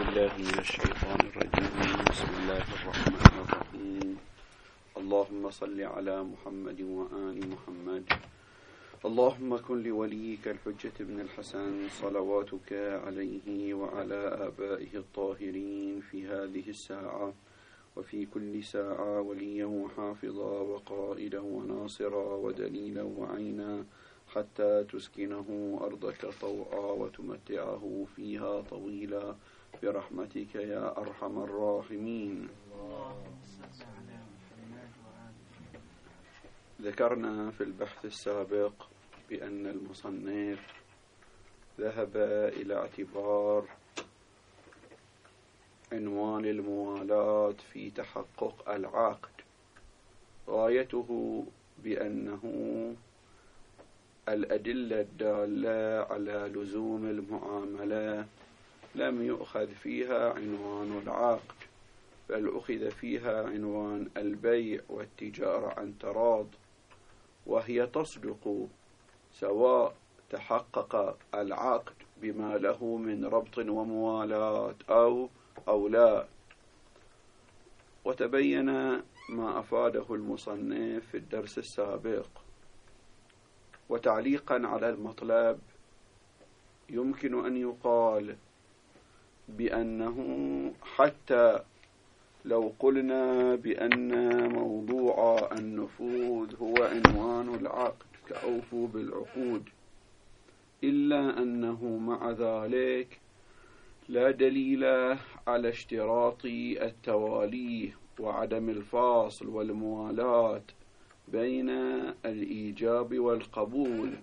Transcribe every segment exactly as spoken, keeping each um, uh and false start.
بالله من الشيطان الرجيم. بسم الله الرحمن الرحيم. اللهم صل على محمد وآل محمد. اللهم كن لوليك الحجة بن الحسن صلواتك عليه وعلى آبائه الطاهرين في هذه الساعة وفي كل ساعة وليا وحافظا وقائدا وناصرا ودليلا وعينا حتى تسكنه أرضك طوعا وتمتعه فيها طويلا برحمتك يا أرحم الراحمين. ذكرنا في البحث السابق بأن المصنف ذهب إلى اعتبار عنوان الموالاة في تحقق العقد، غايته بأنه الأدلة الدالة على لزوم المعاملة لم يؤخذ فيها عنوان العقد، بل أخذ فيها عنوان البيع والتجارة عن تراض، وهي تصدق سواء تحقق العقد بما له من ربط وموالاة أو أو لا. وتبين ما أفاده المصنف في الدرس السابق. وتعليقا على المطلب يمكن أن يقال بأنه حتى لو قلنا بأن موضوع النفوذ هو عنوان العقد كأوفوا بالعقود، إلا أنه مع ذلك لا دليل على اشتراط التوالي وعدم الفاصل والموالاة بين الإيجاب والقبول،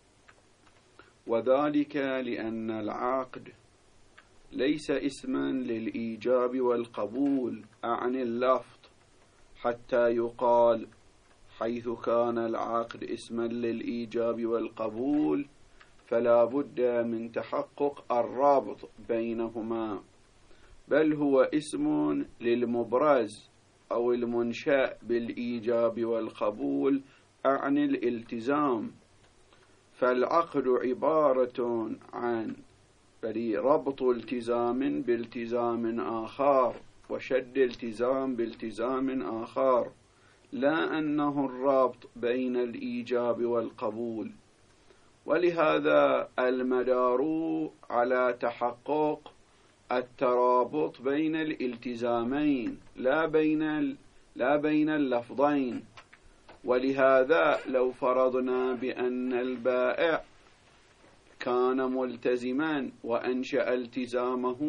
وذلك لأن العقد ليس اسما للإيجاب والقبول عن اللفظ، حتى يقال حيث كان العقد اسما للإيجاب والقبول فلا بد من تحقق الرابط بينهما، بل هو اسم للمبرز أو المنشأ بالإيجاب والقبول عن الالتزام. فالعقد عبارة عن ربط التزام بالتزام آخر وشد التزام بالتزام آخر، لا أنه الربط بين الإيجاب والقبول. ولهذا المدار على تحقق الترابط بين الالتزامين لا بين لا بين اللفظين. ولهذا لو فرضنا بأن البائع كان ملتزما وأنشأ التزامه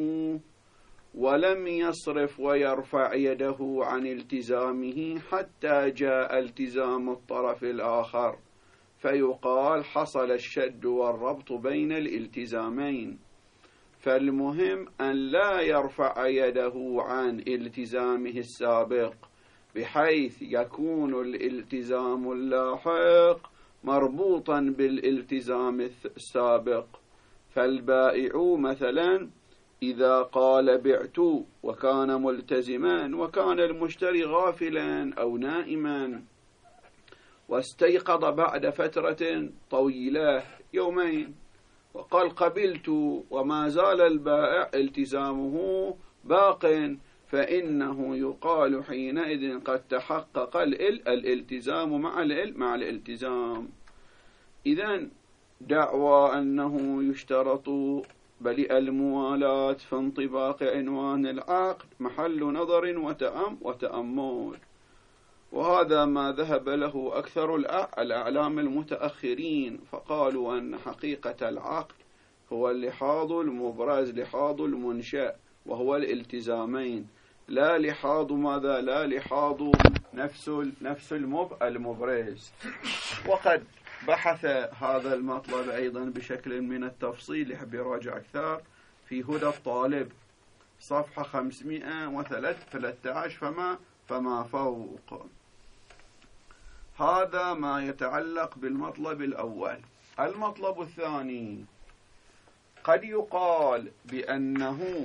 ولم يصرف ويرفع يده عن التزامه حتى جاء التزام الطرف الآخر، فيقال حصل الشد والربط بين الالتزامين. فالمهم أن لا يرفع يده عن التزامه السابق بحيث يكون الالتزام اللاحق مربوطا بالالتزام السابق. فالبائع مثلا إذا قال بعت وكان ملتزما وكان المشتري غافلا أو نائما واستيقظ بعد فترة طويلة يومين وقال قبلت وما زال البائع التزامه باق، فإنه يقال حينئذ قد تحقق الالتزام مع مع الالتزام. إذن دعوى أنه يشترط بل الموالاة في انطباق عنوان العقد محل نظر وتأم وتأمل، وهذا ما ذهب له أكثر الأعلام المتأخرين، فقالوا أن حقيقة العقد هو اللحاظ المبرز، لحاظ المنشأ، وهو الالتزامين، لا لحاظ ماذا لا لحاظ نفس نفس المبرز. وقد بحث هذا المطلب أيضا بشكل من التفصيل، يحب يراجع أكثر في هدى الطالب صفحة خمسمائة وثلاثة عشر فما فما فوق. هذا ما يتعلق بالمطلب الأول. المطلب الثاني، قد يقال بأنه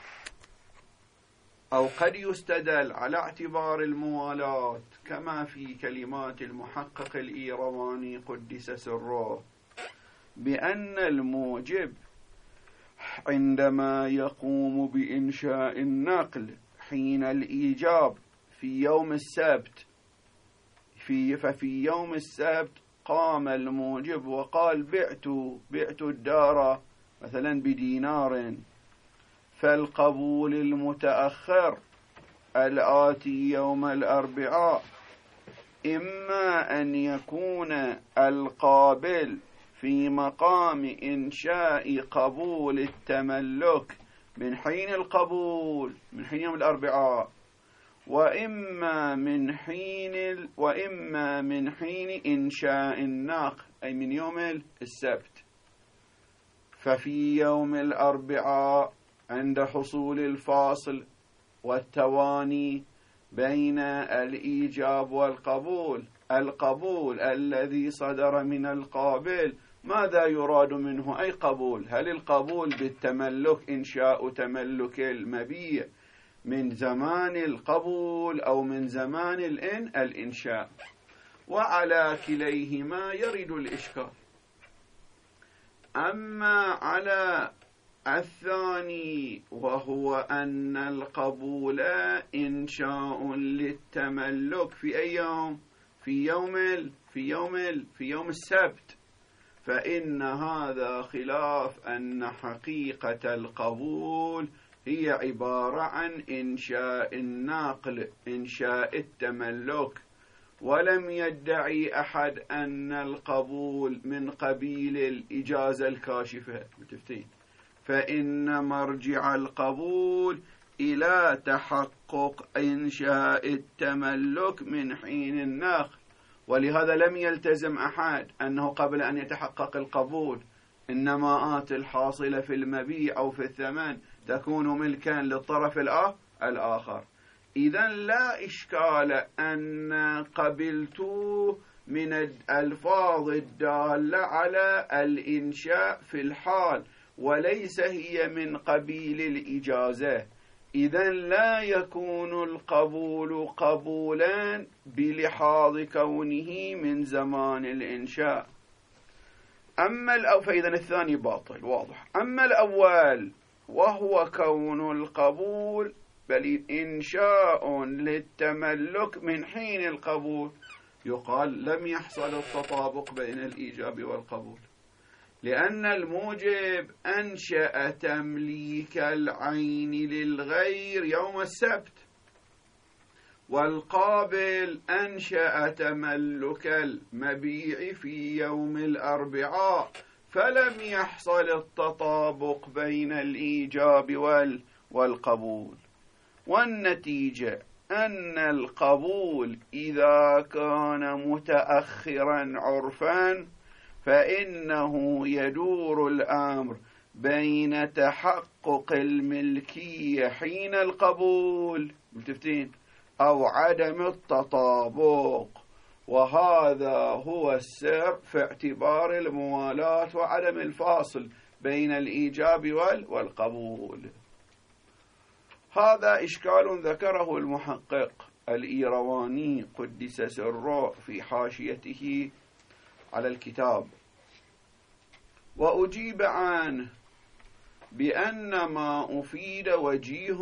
أو قد يستدل على اعتبار الموالاة كما في كلمات المحقق الإيرواني قدس سره بأن الموجب عندما يقوم بإنشاء النقل حين الإيجاب في يوم السبت في ففي يوم السبت قام الموجب وقال بعت بعت الدار مثلا بدينار، فالقبول المتأخر الآتي يوم الأربعاء إما أن يكون القابل في مقام إنشاء قبول التملك من حين القبول من حين يوم الأربعاء، وإما من حين وإما من حين إنشاء الناقل أي من يوم السبت. ففي يوم الأربعاء عند حصول الفاصل والتواني بين الإيجاب والقبول، القبول الذي صدر من القابل ماذا يراد منه؟ أي قبول، هل القبول بالتملك إنشاء تملك المبيع من زمان القبول أو من زمان الإن الإنشاء؟ وعلى كليهما يرد الإشكال. أما على الثاني وهو أن القبول إنشاء للتملك في أي يوم؟ في يوم ال في يوم ال في يوم السبت، فإن هذا خلاف أن حقيقة القبول هي عبارة عن إنشاء الناقل إنشاء التملك، ولم يدعي أحد أن القبول من قبيل الإجازة الكاشفة متفتين، فإن مرجع القبول إلى تحقق إنشاء التملك من حين النقل، ولهذا لم يلتزم أحد أنه قبل أن يتحقق القبول النماءات الحاصلة في المبيع أو في الثمن تكون ملكا للطرف الآخر. إذن لا إشكال أن قبلت من الألفاظ الدالة على الإنشاء في الحال وليس هي من قبيل الإجازة، إذن لا يكون القبول قبولا بلحاظ كونه من زمان الإنشاء. أما الأول فإذن الثاني باطل واضح. أما الأول وهو كون القبول بل إنشاء للتملك من حين القبول، يقال لم يحصل التطابق بين الإيجاب والقبول، لأن الموجب أنشأ تمليك العين للغير يوم السبت، والقابل أنشأ تملك المبيع في يوم الأربعاء، فلم يحصل التطابق بين الإيجاب والقبول. والنتيجة أن القبول إذا كان متأخرا عرفا فإنه يدور الأمر بين تحقق الملكية حين القبول متفتين أو عدم التطابق، وهذا هو السر في اعتبار الموالاة وعدم الفاصل بين الإيجاب والقبول. هذا إشكال ذكره المحقق الإيرواني قدس سره في حاشيته على الكتاب، وأجيب عنه بأن ما أفيد وجيه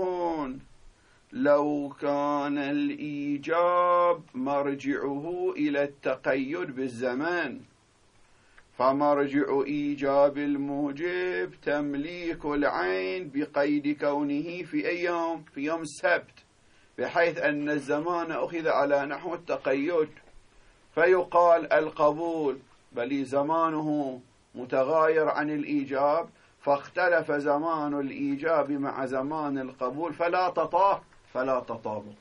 لو كان الإيجاب مرجعه إلى التقيد بالزمان، فمرجع إيجاب الموجب تمليك العين بقيد كونه في أي يوم؟ في يوم السبت، بحيث أن الزمان أخذ على نحو التقيد، فيقال القبول بل زمانه متغاير عن الإيجاب، فاختلف زمان الإيجاب مع زمان القبول فلا تطابق فلا تطابق.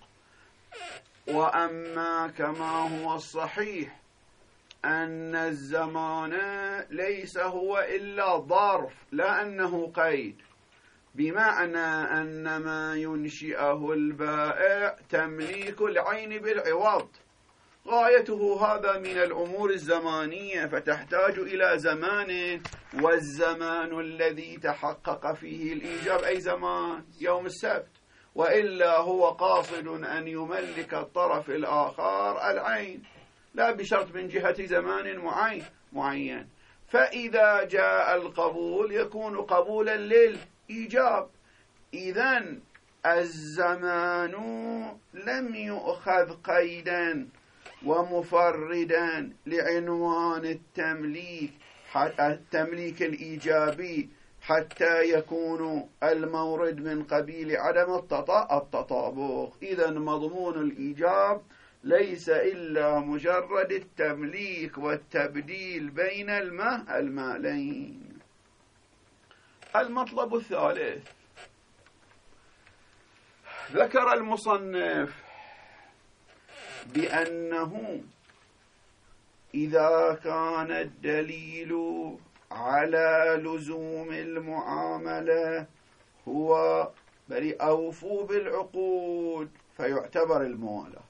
وأما كما هو الصحيح أن الزمان ليس هو إلا ظرف لا أنه قيد، بمعنى أن ما ينشئه البائع تمليك العين بالعوض، غايته هذا من الأمور الزمانية، فتحتاج إلى زمان، والزمان الذي تحقق فيه الإيجاب أي زمان يوم السبت، وإلا هو قاصد أن يملك الطرف الآخر العين لا بشرط من جهة زمان معين معين فإذا جاء القبول يكون قبولا للإيجاب. إذن الزمان لم يؤخذ قيدا ومفردا لعنوان التمليك التمليك الإيجابي حتى يكون المورد من قبيل عدم التطابق. إذن مضمون الإيجاب ليس إلا مجرد التمليك والتبديل بين الماء المالين. المطلب الثالث، ذكر المصنف بأنه إذا كان الدليل على لزوم المعاملة هو بل أوفوا بالعقود فيعتبر الموالاة،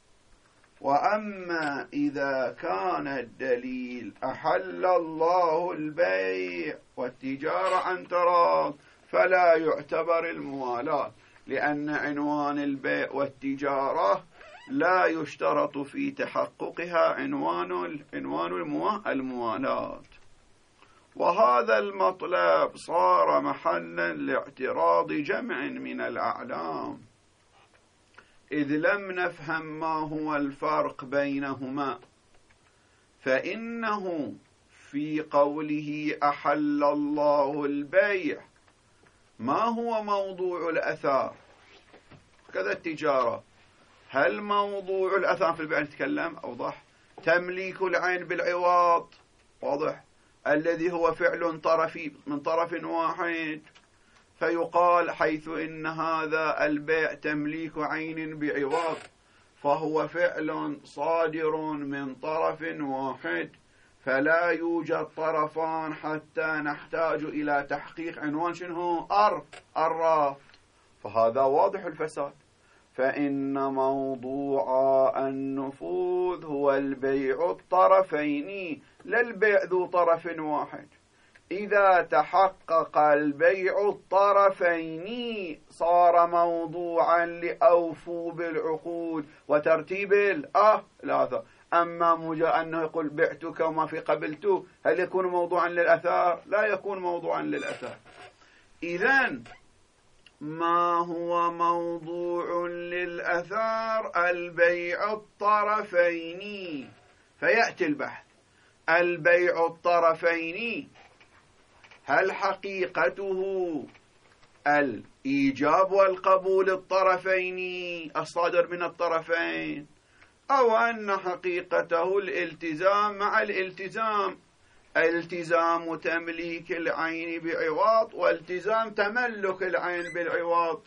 وأما إذا كان الدليل أحل الله البيع والتجارة عن تراض فلا يعتبر الموالاة، لأن عنوان البيع والتجارة لا يشترط في تحققها عنوان عنوان الموالاة. وهذا المطلب صار محلا لاعتراض جمع من الأعلام، إذ لم نفهم ما هو الفرق بينهما، فإنه في قوله أحل الله البيع ما هو موضوع الأثار كذا التجارة. هل موضوع الأثار في البيع نتكلم أوضح تمليك العين بالعوض، واضح، الذي هو فعل طرفي من طرف واحد، فيقال حيث إن هذا البيع تمليك عين بعوض فهو فعل صادر من طرف واحد، فلا يوجد طرفان حتى نحتاج إلى تحقيق عنوان شنو أر الرفض، فهذا واضح الفساد. فإن موضوع النفوذ هو البيع الطرفين لا البيع ذو طرف واحد. إذا تحقق البيع الطرفين صار موضوعا لأوفوا بالعقود وترتيب الأثار. أما مجا أنه يقول بعتك وما في قبلته هل يكون موضوعا للأثار؟ لا يكون موضوعا للأثار. إذن ما هو موضوع للأثار؟ البيع الطرفين. فيأتي البحث، البيع الطرفين هل حقيقته الإيجاب والقبول الطرفين الصادر من الطرفين، أو أن حقيقته الالتزام مع الالتزام، التزام تمليك العين بعوض والتزام تملك العين بالعوض.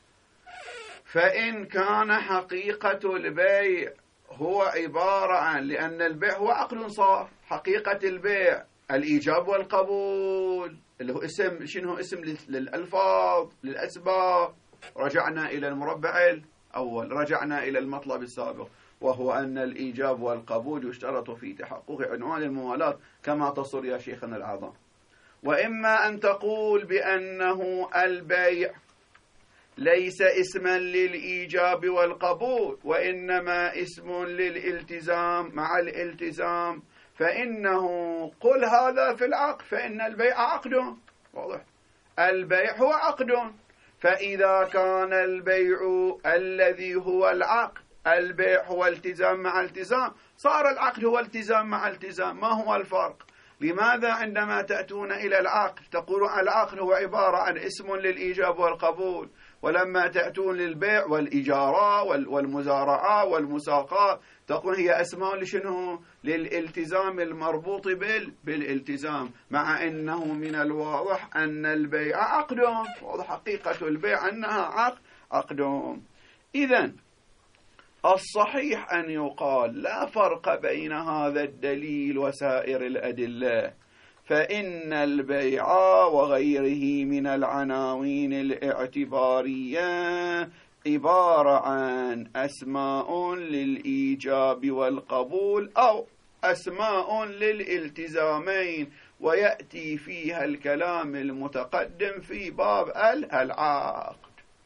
فإن كان حقيقة البيع هو عبارة عن، لأن البيع هو عقد صار، حقيقة البيع الإيجاب والقبول اللي هو اسم، شنو هو اسم للألفاظ للأسباب. رجعنا إلى المربع الأول، رجعنا إلى المطلب السابق، وهو أن الإيجاب والقبول يشترط في تحقق عنوان الموالاة كما تصل يا شيخنا الأعظم. وإما أن تقول بأنه البيع ليس اسما للإيجاب والقبول وإنما اسم للالتزام مع الالتزام، فإنه قل هذا في العقد، فإن البيع عقد، واضح، البيع هو عقد. فإذا كان البيع الذي هو العقد، البيع هو التزام مع التزام، صار العقد هو التزام مع التزام. ما هو الفرق؟ لماذا عندما تأتون إلى العقد تقولون العقد هو عبارة عن اسم للإيجاب والقبول، ولما تأتون للبيع والإجارة والمزارعة والمساقات تقول هي أسماء لشنو؟ للالتزام المربوط بال بالالتزام، مع أنه من الواضح أن البيع عقد، واضح حقيقة البيع أنها عقد عقد. إذن الصحيح أن يقال لا فرق بين هذا الدليل وسائر الأدلة، فإن البيع وغيره من العناوين الاعتبارية عبارة عن أسماء للإيجاب والقبول أو أسماء للالتزامين، ويأتي فيها الكلام المتقدم في باب العقد.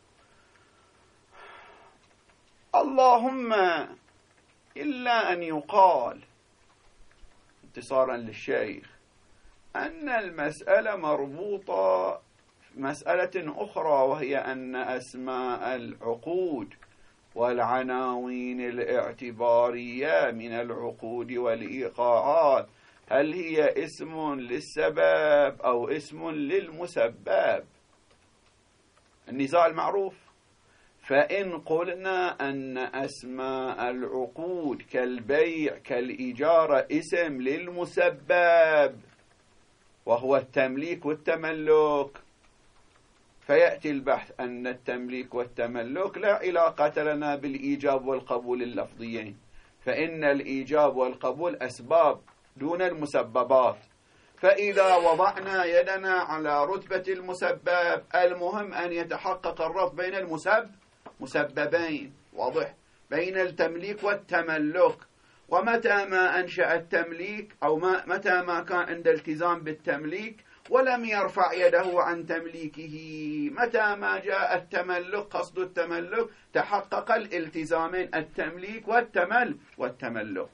اللهم إلا أن يقال انتصارا للشيخ أن المسألة مربوطة مسألة أخرى، وهي أن أسماء العقود والعناوين الاعتبارية من العقود والإيقاعات هل هي اسم للسبب أو اسم للمسبب؟ النزاع المعروف. فإن قلنا أن أسماء العقود كالبيع كالإجارة اسم للمسبب وهو التمليك والتملك، فيأتي البحث أن التمليك والتملك لا علاقة لنا بالإيجاب والقبول اللفظيين، فإن الإيجاب والقبول أسباب دون المسببات. فإذا وضعنا يدنا على رتبة المسبب، المهم أن يتحقق الربط بين المسبب مسببين، واضح، بين التمليك والتملك. ومتى ما أنشأ التمليك أو ما متى ما كان عند التزام بالتمليك ولم يرفع يده عن تمليكه، متى ما جاء التملك قصد التملك تحقق الالتزامين التمليك والتمل والتملك.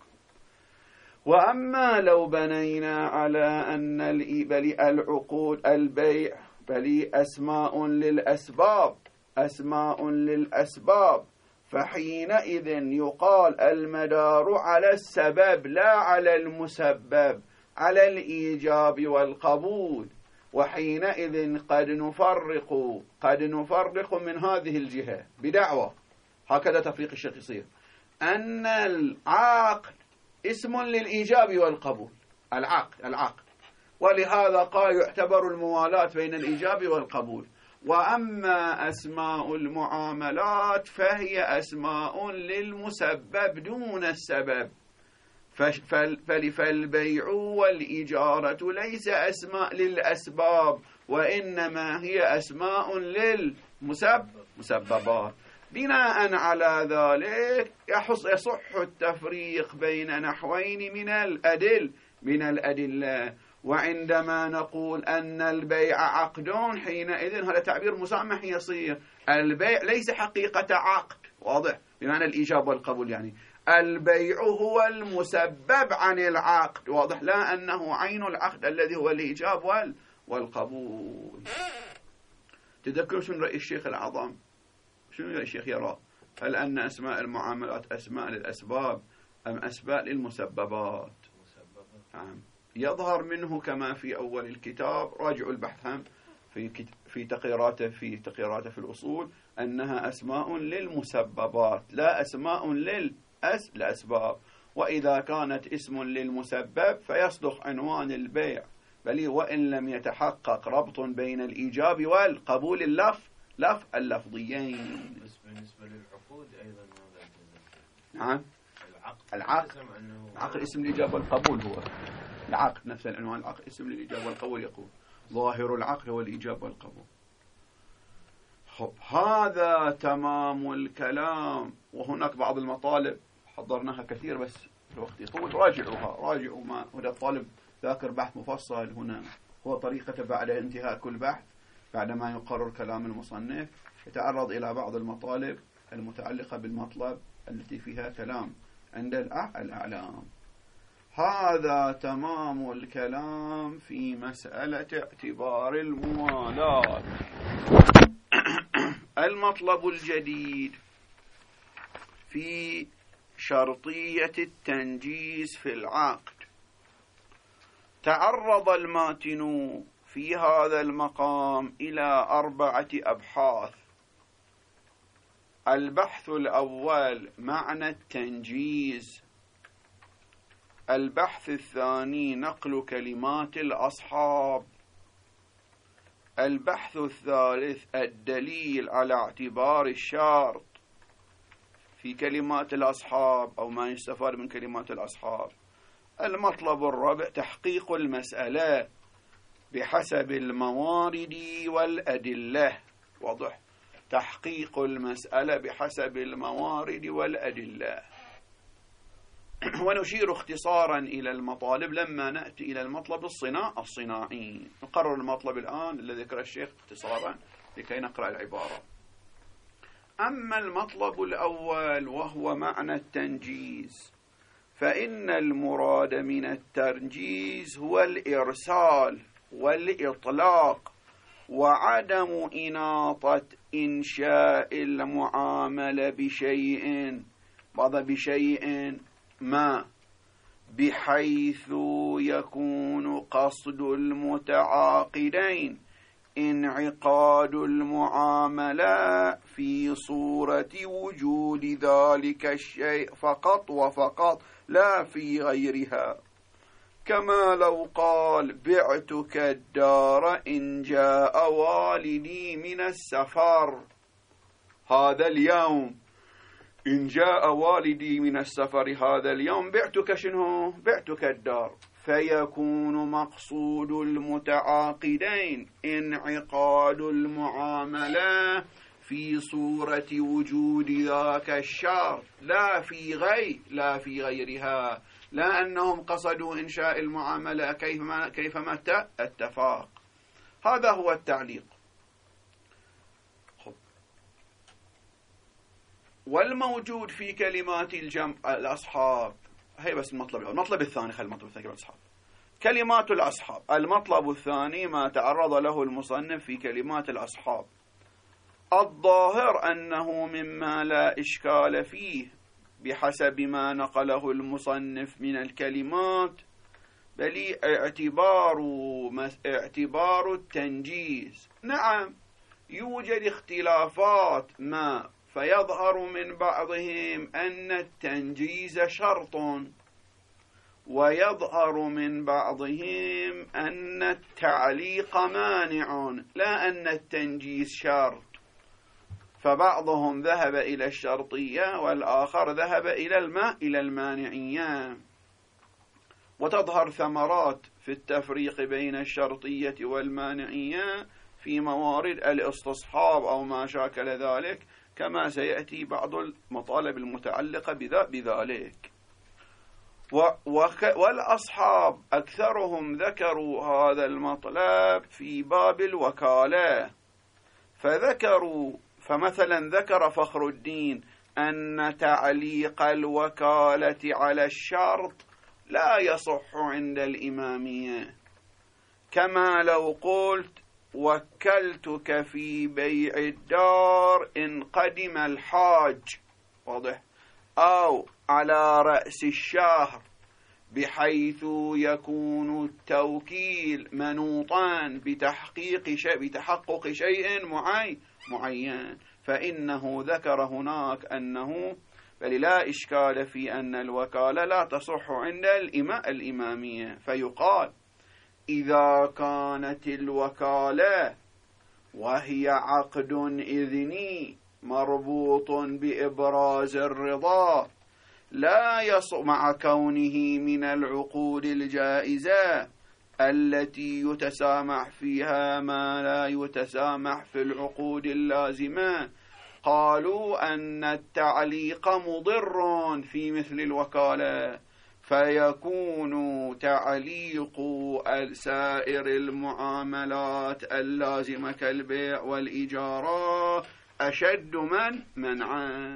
وأما لو بنينا على أن العقود البيع بل أسماء للأسباب أسماء للأسباب فحينئذ يقال المدار على السبب لا على المسبب، على الإيجاب والقبول. وحينئذ قد نفرق قد نفرق من هذه الجهة بدعوة، هكذا تفريق الشيخ يصير، أن العقد اسم للإيجاب والقبول، العقد العقد ولهذا قال يعتبر الموالاة بين الإيجاب والقبول. وأما أسماء المعاملات فهي أسماء للمسبب دون السبب، فالبيع والإجارة ليس أسماء للأسباب وإنما هي أسماء للمسببات. بناء على ذلك يصح التفريق بين نحوين من الأدل من الأدلة. وعندما نقول أن البيع عقد حينئذ هذا تعبير مسامح يصير، البيع ليس حقيقة عقد، واضح، بمعنى الإيجاب والقبول، يعني البيع هو المسبب عن العقد، واضح، لا أنه عين العقد الذي هو الإيجاب والقبول. تذكروا شنو رأي الشيخ الأعظم؟ شنو رأي الشيخ يرى؟ هل أن أسماء المعاملات أسماء للأسباب أم أسماء للمسببات؟ نعم. يظهر منه كما في أول الكتاب، راجعوا البحث هم في في تقريراته في تقريراته في الأصول، أنها أسماء للمسببات لا أسماء للأس الأسباب. وإذا كانت اسم للمسبب فيصدق عنوان البيع، بل وإن لم يتحقق ربط بين الإيجاب والقبول اللفظ لفظ اللفظيين. بالنسبة للعقود أيضا ماذا؟ نعم، العقد العقد العقد اسم الإيجاب والقبول، هو العقد نفس العنوان، العقد اسم للإيجاب والقبول، يقول ظاهر العقد هو الإيجاب والقبول. خب، هذا تمام الكلام. وهناك بعض المطالب حضرناها كثير بس الوقت يطول، راجعوها راجعوا ما هذا الطالب ذاكر بحث مفصل هنا، هو طريقته بعد انتهاء كل بحث بعدما يقرر كلام المصنف يتعرض إلى بعض المطالب المتعلقة بالمطلب التي فيها كلام عند الأعلام. هذا تمام الكلام في مسألة اعتبار الموالاة. المطلب الجديد في شرطية التنجيز في العقد. تعرض الماتن في هذا المقام إلى أربعة أبحاث. البحث الأول معنى التنجيز، البحث الثاني نقل كلمات الأصحاب، البحث الثالث الدليل على اعتبار الشرط في كلمات الأصحاب أو ما يستفاد من كلمات الأصحاب، المطلب الرابع تحقيق المسألة بحسب الموارد والأدلة، واضح، تحقيق المسألة بحسب الموارد والأدلة. ونشير اختصارا إلى المطالب لما نأتي إلى المطلب الصناع الصناعي. نقرر المطلب الآن الذي ذكر الشيخ اختصارا لكي نقرأ العبارة. أما المطلب الأول وهو معنى التنجيز، فإن المراد من التنجيز هو الإرسال والإطلاق وعدم إناطة إنشاء المعاملة بشيء بعض بشيء ما بحيث يكون قصد المتعاقدين انعقاد المعاملة في صورة وجود ذلك الشيء فقط وفقط لا في غيرها، كما لو قال بعتك الدار إن جاء والدي من السفر هذا اليوم، إن جاء والدي من السفر هذا اليوم بعتك شنو؟ بعتك الدار، فيكون مقصود المتعاقدين انعقاد المعاملة في صورة وجود ذاك الشرط لا في غير لا في غيرها، لا أنهم قصدوا إنشاء المعاملة كيفما كيفما اتفاق. هذا هو التعليق. والموجود في كلمات الجمع الأصحاب هي بس المطلب المطلب الثاني خلي المطلب الثاني الأصحاب كلمات الأصحاب. المطلب الثاني ما تعرض له المصنف في كلمات الأصحاب. الظاهر أنه مما لا إشكال فيه بحسب ما نقله المصنف من الكلمات، بل اعتبار اعتبار التنجيز. نعم يوجد اختلافات ما فيظهر من بعضهم أن التنجيز شرط، ويظهر من بعضهم أن التعليق مانع لا أن التنجيز شرط، فبعضهم ذهب إلى الشرطية والآخر ذهب إلى الماء إلى المانعية. وتظهر ثمرات في التفريق بين الشرطية والمانعية في موارد الاستصحاب أو ما شاكل ذلك، كما سيأتي بعض المطالب المتعلقة بذلك. والأصحاب أكثرهم ذكروا هذا المطلب في باب الوكالة، فذكروا فمثلا ذكر فخر الدين أن تعليق الوكالة على الشرط لا يصح عند الإمامية، كما لو قلت وكلتك في بيع الدار إن قدم الحاج، واضح، أو على رأس الشهر، بحيث يكون التوكيل منوطا بتحقيق شيء بتحقق شيء معين، فإنه ذكر هناك أنه بل لا إشكال في أن الوكالة لا تصح عند الإمامية، فيقال إذا كانت الوكالة وهي عقد إذني مربوط بإبراز الرضا لا يصح مع كونه من العقود الجائزة التي يتسامح فيها ما لا يتسامح في العقود اللازمة، قالوا أن التعليق مضر في مثل الوكالة، فيكون تعليق سائر المعاملات اللازمة كالبيع والإجارة أشد من منعا.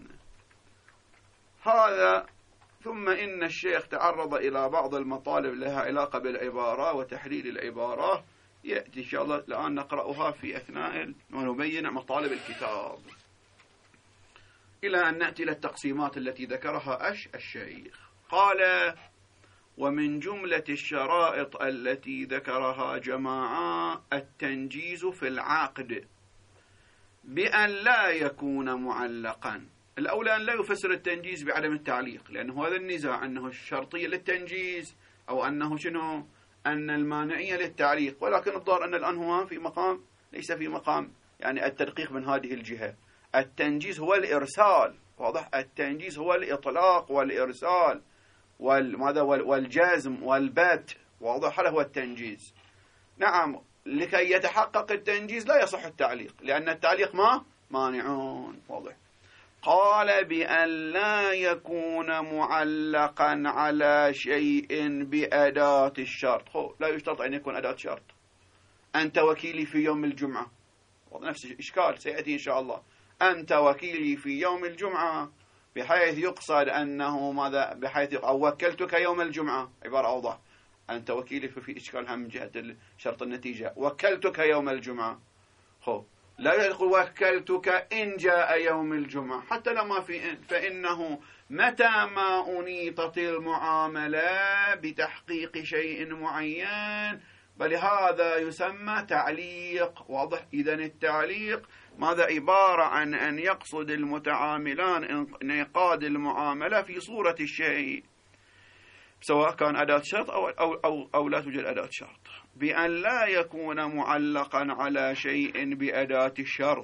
هذا ثم إن الشيخ تعرض إلى بعض المطالب لها علاقة بالعبارة وتحليل العبارة، يأتي إن شاء الله الآن نقرأها في أثناء ونبين مطالب الكتاب، إلى أن نأتي إلى التقسيمات التي ذكرها أش الشيخ. قال: ومن جملة الشرائط التي ذكرها جماعة التنجيز في العقد بأن لا يكون معلقا. الأولى أن لا يفسر التنجيز بعدم التعليق، لأنه هذا النزاع أنه الشرطية للتنجيز أو أنه شنو أن المانعية للتعليق، ولكن الظاهر أن الآن هو في مقام ليس في مقام يعني التدقيق من هذه الجهة. التنجيز هو الإرسال، واضح، التنجيز هو الإطلاق والإرسال والماذا والجزم والبت، واضح، هذا هو التنجيز. نعم، لكي يتحقق التنجيز لا يصح التعليق، لأن التعليق ما مانعون، واضح. قال: بأن لا يكون معلقا على شيء بأداة الشرط. خو لا يشترط أن يكون أداة شرط. أنت وكيلي في يوم الجمعة، نفس إشكال سيأتي إن شاء الله. أنت وكيلي في يوم الجمعة، بحيث يقصد أنه ماذا، بحيث أو وكلتك يوم الجمعة، عبارة أوضح، أنت وكيلي في إشكال هم من جهة شرط النتيجة، وكلتك يوم الجمعة. خب لا يقول وكلتك إن جاء يوم الجمعة، حتى لما في إن، فإنه متى ما أنيطت المعاملة بتحقيق شيء معين، بل هذا يسمى تعليق. واضح؟ إذن التعليق ماذا؟ عبارة عن أن يقصد المتعاملان انعقاد المعاملة في صورة الشيء، سواء كان أداة شرط أو, أو, أو, أو لا توجد أداة شرط، بأن لا يكون معلقا على شيء بأداة الشرط،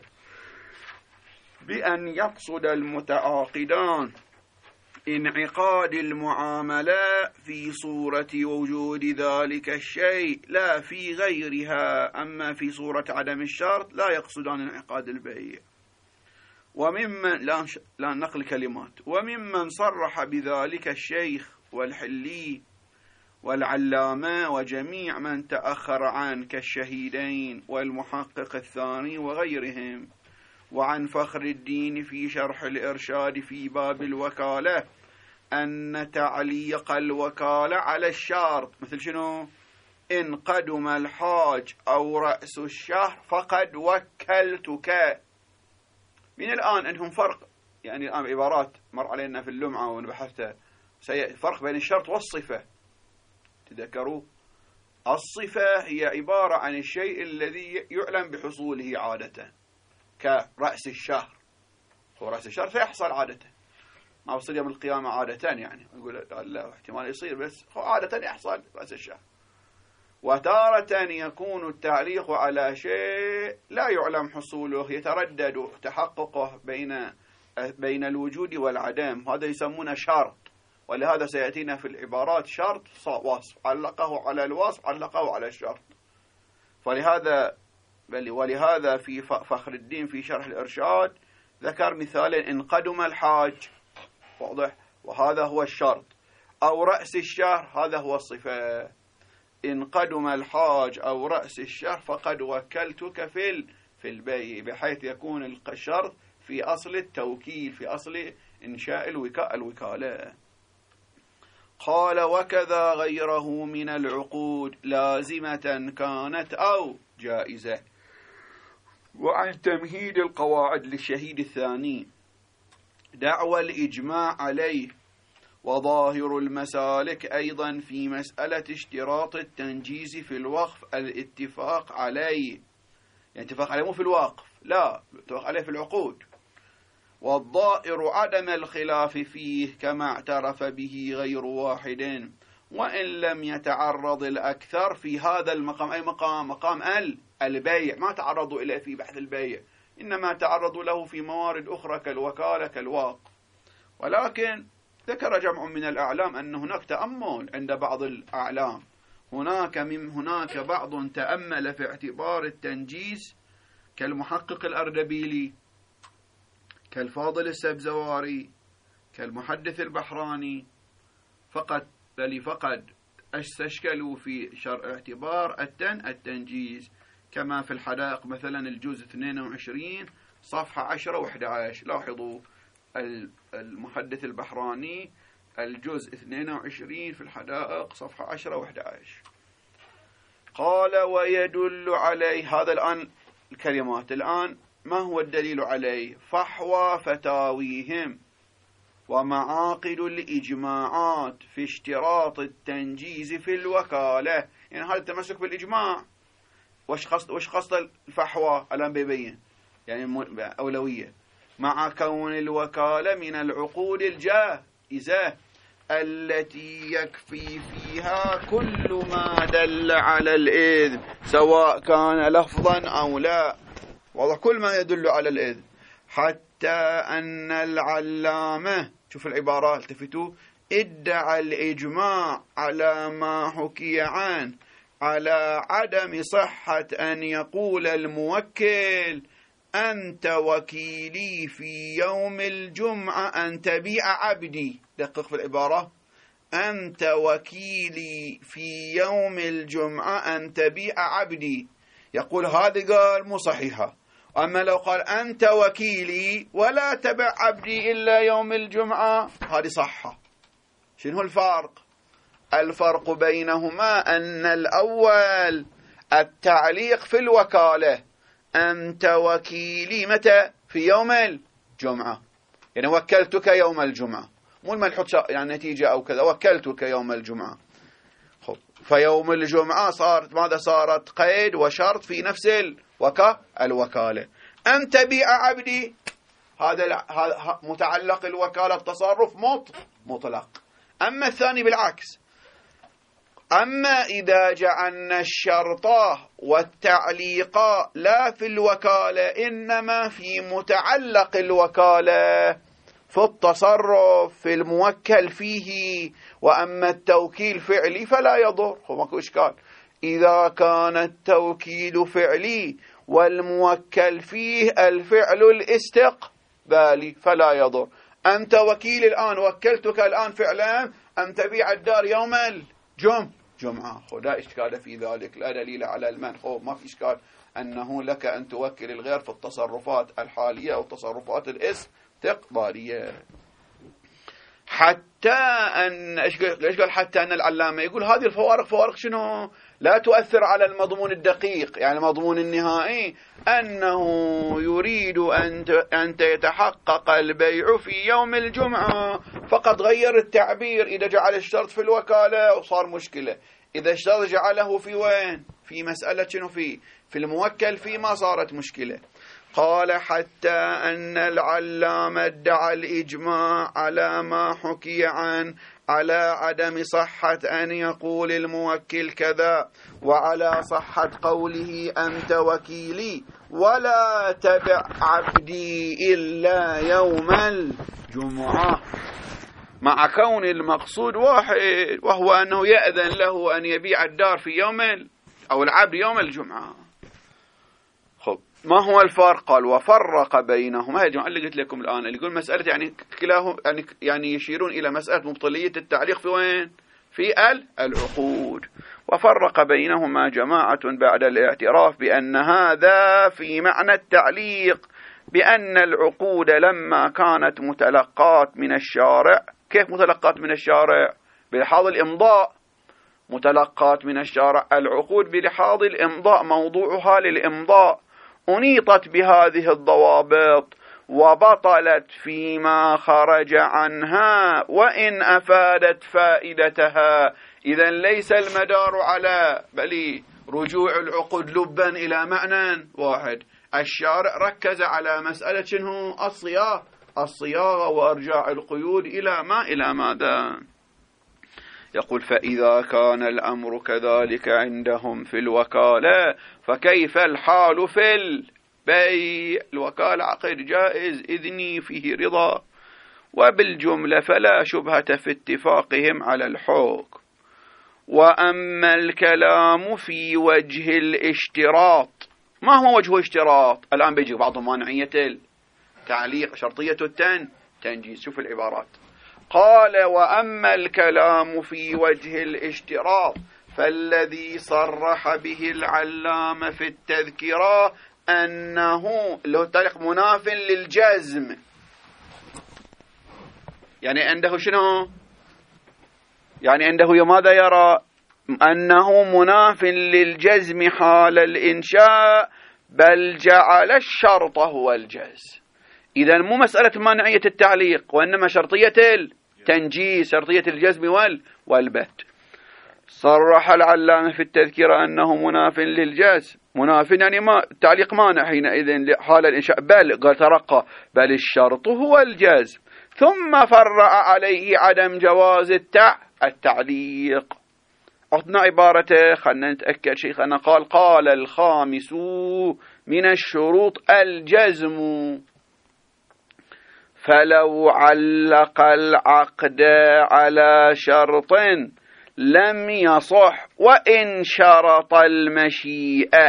بأن يقصد المتعاقدان انعقاد المعاملة في صورة وجود ذلك الشيء لا في غيرها. أما في صورة عدم الشرط لا يقصدان انعقاد البيع. وممن لا, لا نقل كلمات وممن صرح بذلك الشيخ والحلي والعلامة وجميع من تأخر عن كالشهيدين والمحقق الثاني وغيرهم، وعن فخر الدين في شرح الإرشاد في باب الوكالة أن تعليق الوكالة على الشرط مثل شنو؟ إن قدم الحاج أو رأس الشهر فقد وكلتك. من الآن أنهم فرق، يعني الآن عبارات مر علينا في اللمعة ونبحثتها، فرق بين الشرط والصفة. تذكروا الصفة هي عبارة عن الشيء الذي يعلم بحصوله عادة، كرأس الشهر. هو رأس الشهر سيحصل عادة، ما وصل يوم القيامة عادة، يعني يقول لا احتمال يصير، بس هو عادة يحصل رأس الشهر. وتارة يكون التعليق على شيء لا يعلم حصوله، يتردد تحققه بين بين الوجود والعدم، هذا يسمونه شرط. ولهذا سيأتينا في العبارات شرط وصف، علقه على الوصف، علقه على الشرط. فلهذا بل ولهذا في فخر الدين في شرح الإرشاد ذكر مثالا: إن قدم الحاج، واضح، وهذا هو الشرط، أو رأس الشهر، هذا هو الصفة. إن قدم الحاج أو رأس الشهر فقد وكلتك في في البيع، بحيث يكون الشرط في أصل التوكيل، في أصل إنشاء الوكالة. قال: وكذا غيره من العقود لازمة كانت أو جائزة. وعن تمهيد القواعد للشهيد الثاني دعوى الإجماع عليه، وظاهر المسالك أيضا في مسألة اشتراط التنجيز في الوقف الاتفاق عليه، يعني اتفاق عليه مو في الوقف، لا، اتفاق عليه في العقود. والظاهر عدم الخلاف فيه كما اعترف به غير واحد، وإن لم يتعرض الأكثر في هذا المقام. أي مقام؟ مقام البيع، ما تعرضوا إليه في بحث البيع، إنما تعرضوا له في موارد أخرى كالوكالة كالواقف. ولكن ذكر جمع من الأعلام أن هناك تأمل عند بعض الأعلام، هناك من هناك بعض تأمل في اعتبار التنجيز كالمحقق الأردبيلي، كالفاضل السبزواري، كالمحدث البحراني، فقط بل فقد استشكلوا في شرع اعتبار التن التنجيز، كما في الحدائق مثلا الجزء اثنين وعشرين صفحة عشرة وأحد عشر. لاحظوا المحدث البحراني الجزء اثنين وعشرين في الحدائق صفحة عشرة وأحد عشر. قال: ويدل عليه، هذا الآن الكلمات، الآن ما هو الدليل عليه؟ فحوى فتاويهم ومعاقد الإجماعات في اشتراط التنجيز في الوكالة. يعني هذا التمسك بالإجماع. وش قصد وش قصد الفحوى؟ الآن بيبين يعني أولوية، مع كون الوكالة من العقود الجائزة التي يكفي فيها كل ما دل على الإذن سواء كان لفظا أو لا، واضح، كل ما يدل على الإذن. حتى أن العلامة، شوف العبارة، التفتوا، ادعى الإجماع على ما حكي عنه على عدم صحة أن يقول الموكل: أنت وكيلي في يوم الجمعة أن تبيع عبدي. دقق في العبارة، أنت وكيلي في يوم الجمعة أن تبيع عبدي. يقول هذه قال مو صحيحة، أما لو قال أنت وكيلي ولا تبع عبدي إلا يوم الجمعة، هذه صحة. شنو الفرق؟ الفرق بينهما أن الأول التعليق في الوكالة، أنت وكيلي متى؟ في يوم الجمعة، يعني وكلتك يوم الجمعة، مو الملحوظ يعني نتيجة أو كذا، وكلتك يوم الجمعة. خب فيوم الجمعة صارت ماذا؟ صارت قيد وشرط في نفس الوكا الوكالة. أنت بيع عبدي، هذا متعلق الوكالة التصرف مطلق. أما الثاني بالعكس. أما إذا جعلنا الشرط والتعليق لا في الوكالة إنما في متعلق الوكالة، في التصرف في الموكل فيه، وأما التوكيل فعلي فلا يضر. هو ماكو إشكال. إذا كان التوكيل فعلي والموكل فيه الفعل الاستقبالي فلا يضر. أنت وكيل الآن، وكلتك الآن فعلا أن تبيع الدار يوم الجمعة جمعة، لا إشكال في ذلك، لا دليل على المنع. ما في إشكال أنه لك أن توكل الغير في التصرفات الحالية أو التصرفات الاستقبالية. حتى أن إيش قال؟ حتى أن العلامة يقول هذه الفوارق فوارق شنو؟ لا تؤثر على المضمون الدقيق، يعني المضمون النهائي أنه يريد أن يتحقق البيع في يوم الجمعة، فقد غير التعبير. إذا جعل الشرط في الوكالة وصار مشكلة، إذا الشرط جعله في وين؟ في مسألة شنو؟ في في الموكل فيه، ما صارت مشكلة. قال حتى أن العلامة ادعى الإجماع على ما حكي عن على عدم صحة أن يقول الموكل كذا، وعلى صحة قوله أنت وكيلي ولا تبع عبدي إلا يوم الجمعة، مع كون المقصود واحد، وهو أنه يأذن له أن يبيع الدار في يوم أو العبد يوم الجمعة. خب ما هو الفرق؟ قال وفرق بينهما. هذا اللي قلت لكم الآن، اللي يقول مسألة يعني كلاهم يعني يعني يشيرون إلى مسألة مبطلية التعليق في وين؟ في العقود. وفرق بينهما جماعة بعد الاعتراف بأن هذا في معنى التعليق، بأن العقود لما كانت متلقات من الشارع. كيف متلقات من الشارع؟ بلحاظ الإمضاء. متلقات من الشارع العقود بلحاظ الإمضاء، موضوعها للإمضاء، أنيطت بهذه الضوابط وبطلت فيما خرج عنها وإن أفادت فائدتها. إذن ليس المدار على بل رجوع العقود لبا إلى معنى واحد. الشارع ركز على مسألة شنو؟ الصياغة الصياغة وأرجاع القيود إلى ما إلى ماذا؟ يقول فإذا كان الأمر كذلك عندهم في الوكالة فكيف الحال في البيع؟ الوكالة عقد جائز إذني فيه رضا، وبالجملة فلا شبهة في اتفاقهم على الحكم. وأما الكلام في وجه الاشتراط، ما هو وجه اشتراط؟ الآن بيجي بعض مانعية التعليق، شرطية التنجيز. شوف العبارات. قال وأما الكلام في وجه الاشتراط فالذي صرح به العلامة في التذكرة أنه له تعليق مناف للجزم، يعني عنده شنو؟ يعني عنده ماذا يرى؟ أنه مناف للجزم حال الإنشاء، بل جعل الشرط هو الجزم. إذا مو مسألة مانعية التعليق، وإنما شرطية التنجيز، شرطية الجزم والبت. صرح العلامة في التذكرة أنه مناف للجزم، مناف يعني ما التعليق مانع حينئذ حال الإنشاء، بل قال ترقى بل الشرط هو الجزم، ثم فرع عليه عدم جواز التع التعليق. عطنا عبارته، خلنا نتأكد شيخنا. قال قال الخامس من الشروط الجزم، فلو علق العقد على شرط لم يصح وإن شرط المشيئة،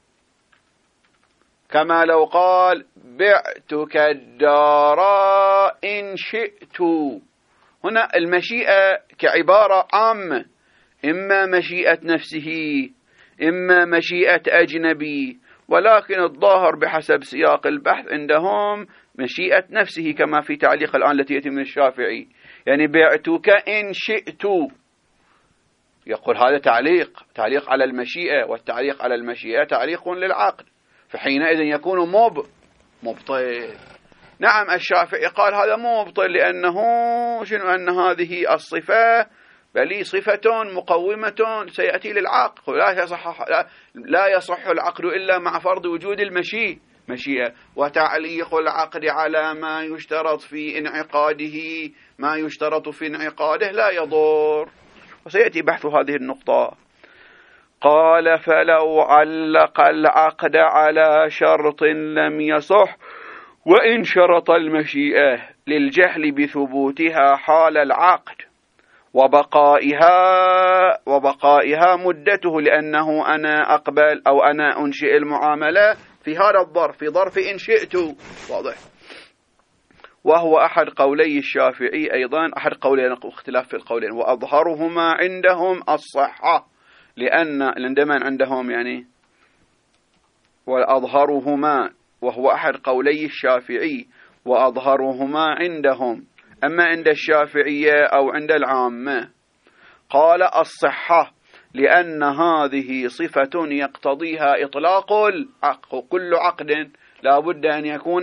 كما لو قال بعتك الدار إن شئت. هنا المشيئة كعبارة عامة، إما مشيئة نفسه إما مشيئة أجنبي، ولكن الظاهر بحسب سياق البحث عندهم مشيئة نفسه كما في تعليق الآن التي يأتي من الشافعي، يعني بعتك إن شئت، يقول هذا تعليق تعليق على المشيئة، والتعليق على المشيئة تعليق للعقد، فحينئذ يكون مب مبطل. نعم الشافعي قال هذا مو مبطل، لأنه شنو أن هذه الصفة بل صفة مقومة سيأتي للعقد، لا يصح لا يصح العقد إلا مع فرض وجود المشيئة مشيئة، وتعليق العقد على ما يشترط في انعقاده ما يشترط في انعقاده لا يضر، وسيأتي بحث هذه النقطة. قال فلو علق العقد على شرط لم يصح وإن شرط المشيئة للجهل بثبوتها حال العقد وبقائها وبقائها مدته، لأنه أنا أقبل أو أنا أنشئ المعاملة في هذا الظرف، في ظرف إن شئت، واضح. وهو أحد قولي الشافعي أيضا، أحد قولين اختلاف في القولين، وأظهرهما عندهم الصحة، لأن عندما عندهم يعني وأظهرهما، وهو أحد قولي الشافعي وأظهرهما عندهم، أما عند الشافعية أو عند العامة قال الصحة، لأن هذه صفة يقتضيها إطلاق العقد، كل عقد لا بد أن يكون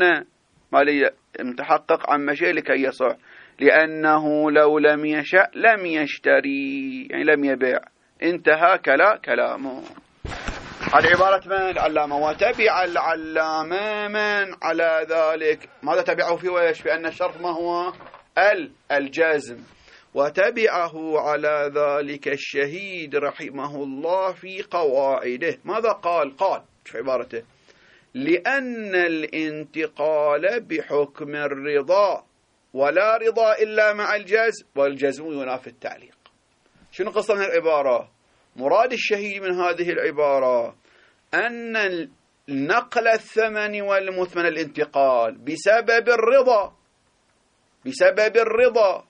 متحقق عن مشيء لكي يصح، لأنه لو لم يشأ لم يشتري، يعني لم يبيع، انتهى كلا كلامه. هذه عبارة من العلامة، وتبع العلامة من على ذلك، ماذا تبعه في ويش؟ في أن الشرط ما هو ال الجازم، وتبعه على ذلك الشهيد رحمه الله في قواعده. ماذا قال؟ قال شو عبارته؟ لأن الانتقال بحكم الرضا ولا رضا إلا مع الجزم، والجزم ينافي التعليق. شنو قصة من العبارة؟ مراد الشهيد من هذه العبارة أن نقل الثمن والمثمن الانتقال بسبب الرضا بسبب الرضا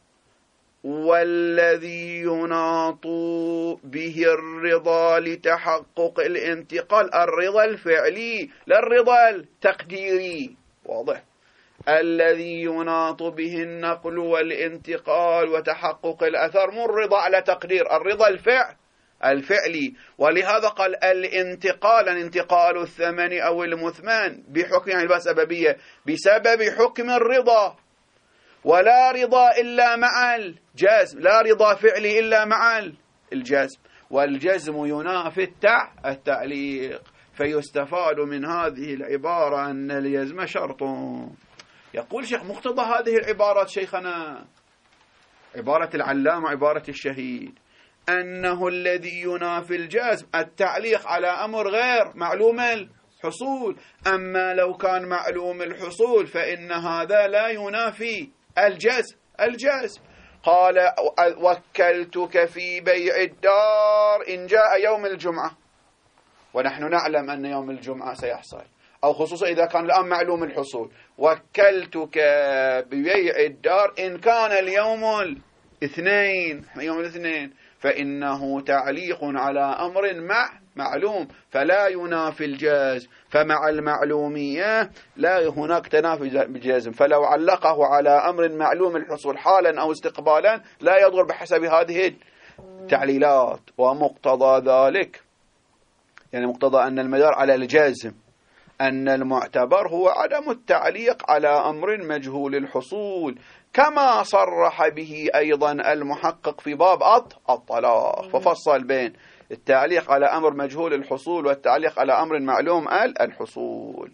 والذي يناط به الرضا لتحقق الانتقال الرضا الفعلي لا الرضا التقديري، واضح؟ الذي يناط به النقل والانتقال وتحقق الأثر مو الرضا على تقدير، الرضا الفعل الفعلي، ولهذا قال الانتقال انتقال الثمن أو المثمن بحكم يعني بسببية بسبب حكم الرضا، ولا رضا إلا مع الجزم، لا رضا فعلي إلا مع الجزم، والجزم ينافي التعليق، فيستفاد من هذه العبارة أن الجزم شرط. يقول شيخ مقتضى هذه العبارات شيخنا، عبارة العلامة عبارة الشهيد، أنه الذي ينافي الجزم التعليق على أمر غير معلوم الحصول، أما لو كان معلوم الحصول فإن هذا لا ينافي الجزم الجزم قال وكلتك في بيع الدار إن جاء يوم الجمعة، ونحن نعلم أن يوم الجمعة سيحصل، أو خصوصا إذا كان الآن معلوم الحصول، وكلتك ببيع الدار إن كان اليوم الاثنين يوم الاثنين، فإنه تعليق على أمر مع معلوم فلا ينافي الجازم، فمع المعلومية لا هناك تنافي بالجازم، فلو علقه على أمر معلوم الحصول حالا أو استقبالا لا يضر بحسب هذه التعليلات. ومقتضى ذلك يعني مقتضى أن المدار على الجازم أن المعتبر هو عدم التعليق على أمر مجهول الحصول، كما صرح به أيضا المحقق في باب الطلاق، ففصل بين التعليق على أمر مجهول الحصول والتعليق على أمر معلوم الحصول.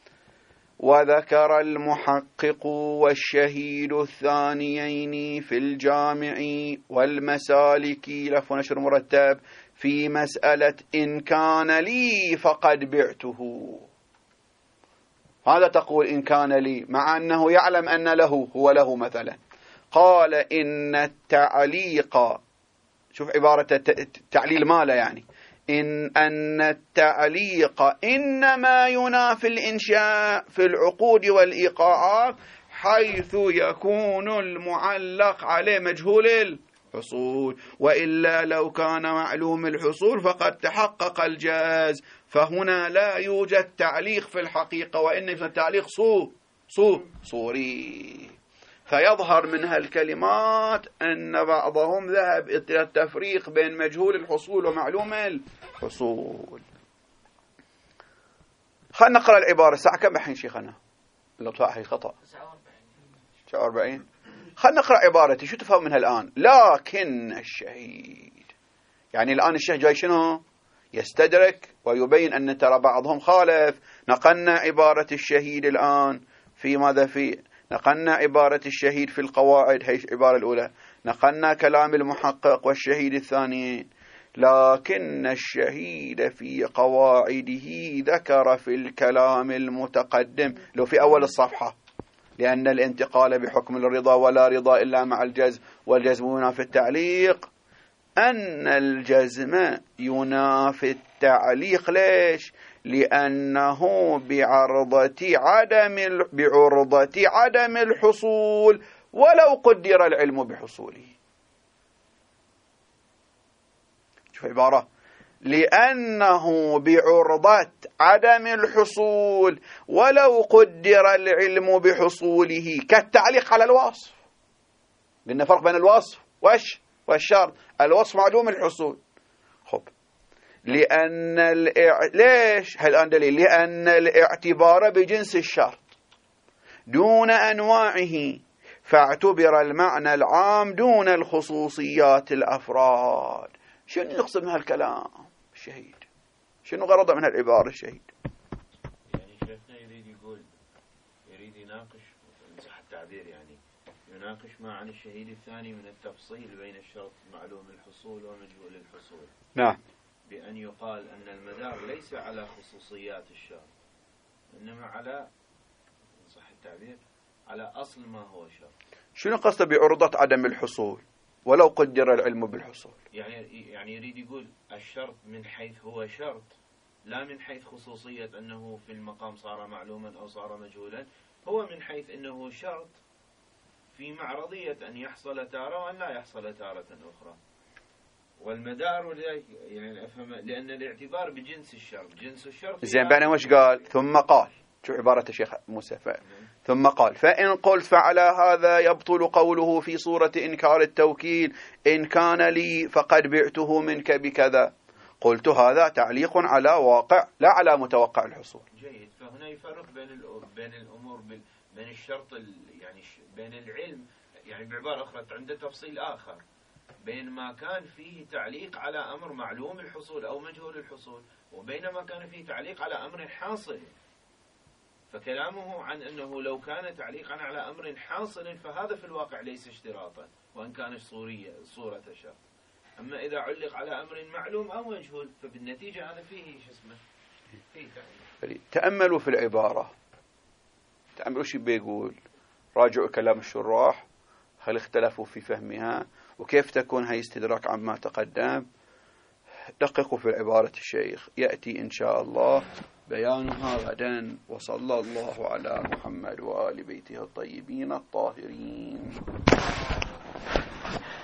وذكر المحقق والشهيد الثانيين في الجامع والمسالك لف نشر مرتب في مسألة إن كان لي فقد بعته. هذا تقول إن كان لي، مع أنه يعلم أن له هو له مثلا. قال إن التعليق، شوف عبارة التعليل ماله يعني، إن أن التعليق إنما ينافي الإنشاء في العقود والإيقاعات حيث يكون المعلق عليه مجهول الحصول، وإلا لو كان معلوم الحصول فقد تحقق الجاز، فهنا لا يوجد تعليق في الحقيقة، وإنما التعليق صو صو صوري. فيظهر من هالكلمات أن بعضهم ذهب إلى التفريق بين مجهول الحصول ومعلوم الحصول. خلنا نقرأ العبارة. الساعة كم الحين شيخنا؟ لو طلع خطأ تسعة وأربعين. خلنا نقرأ عبارتي. شو تفهم منها الآن؟ لكن الشهيد، يعني الآن الشيخ جاي شنو؟ يستدرك ويبين أن ترى بعضهم خالف. نقلنا عبارة الشهيد الآن في ماذا؟ في نقلنا عبارة الشهيد في القواعد، هي العبارة الأولى. نقلنا كلام المحقق والشهيد الثاني. لكن الشهيد في قواعده ذكر في الكلام المتقدم، لو في أول الصفحة، لأن الانتقال بحكم الرضا ولا رضا إلا مع الجزم، والجزم ينافي التعليق. أن الجزم ينافي التعليق. ليش؟ لأنه بعرضة عدم بعرضة عدم الحصول ولو قدر العلم بحصوله. شوف عبارة، لأنه بعرضة عدم الحصول ولو قدر العلم بحصوله، كالتعليق على الوصف. قلنا فرق بين الوصف وش والشرط. الوصف معلوم الحصول. خب لأن الإع... ليش هالآن دليل؟ لأن الاعتبار بجنس الشرط دون أنواعه، فاعتبر المعنى العام دون الخصوصيات الأفراد. شنو نقصد من هالكلام الشهيد؟ شنو غرضه من هالعبارة الشهيد؟ يعني شيخنا يريد يقول، يريد يناقش، صح التعبير، يعني يناقش ما عن الشهيد الثاني من التفصيل بين الشرط معلوم الحصول ومجهول الحصول. نعم. بأن يقال أن المدار ليس على خصوصيات الشرط، إنما على، صح التعبير، على أصل ما هو شرط. شنو قصده بعرضة عدم الحصول ولو قدر العلم بالحصول؟ يعني يعني يريد يقول الشرط من حيث هو شرط، لا من حيث خصوصية أنه في المقام صار معلوما أو صار مجهولا. هو من حيث أنه شرط في معرضية أن يحصل تارة وأن لا يحصل تارة أخرى. والمدار يعني أفهم، لأن الاعتبار بجنس الشرط، جنس الشرط. زين بعدين وش قال؟ ثم قال، شو عبارة الشيخ موسى؟ ف... ثم قال: فإن قلت فعلى هذا يبطل قوله في صورة إنكار التوكيل إن كان لي فقد بعته منك بكذا. قلت هذا تعليق على واقع لا على متوقع الحصول. جيد. فهنا يفرق بين بين الأمور، بين الشرط يعني بين العلم، يعني بعبارة أخرى عنده تفصيل آخر بين ما كان فيه تعليق على أمر معلوم الحصول أو مجهول الحصول، وبين ما كان فيه تعليق على أمر حاصل. فكلامه عن أنه لو كان تعليقا على أمر حاصل فهذا في الواقع ليس اشتراطا وإن كان صورية صورة شرط. أما إذا علق على أمر معلوم أو مجهول فبالنتيجة هذا فيه شو اسمه، فيه تعليق. تأملوا في العبارة، تأملوا شو بيقول، راجعوا كلام الشراح، هل اختلفوا في فهمها وكيف تكون هي استدراك عما تقدم. دققوا في عبارة الشيخ، يأتي إن شاء الله بيانها غدا. وصلى الله على محمد وآل بيته الطيبين الطاهرين.